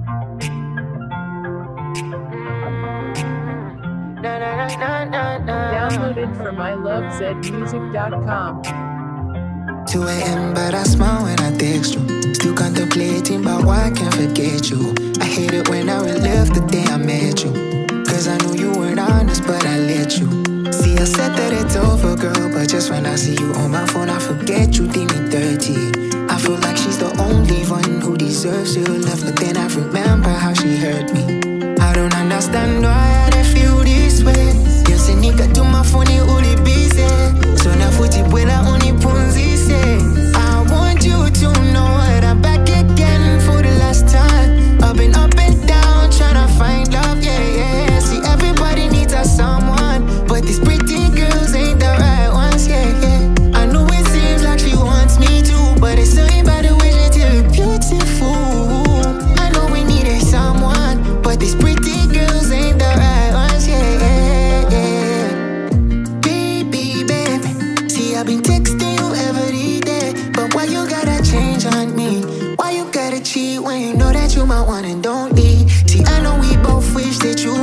Downloaded from ilovezmusic.com. 2 a.m. but I smile when I text you. Still contemplating about why I can't forget you. I hate it when I relive the day I met you. Cause I knew you weren't honest, but I let you. See, I said that it's over, girl, but just when I see you on my phone, I forget you did me dirty. I feel like she's the only one who deserves your love, but then I remember how she hurt me. I don't understand why I feel this way. Yo se nika tu mafuni ulibize. So na futi buena unipunzise. I want you to know that I'm back again for the last time. I've been up and down trying to find love, yeah, yeah. See, everybody needs a someone, but these pretty girls ain't the right ones, yeah, yeah. I know it seems like she wants me to, but it's something about the way she too beautiful. I know we needed someone, but these pretty girls ain't the right ones, yeah, yeah, yeah. Baby, baby, see, I've been texting you every day, but why you gotta change on me? Why you gotta cheat when you know that you my one and only? See, I know we both wish that you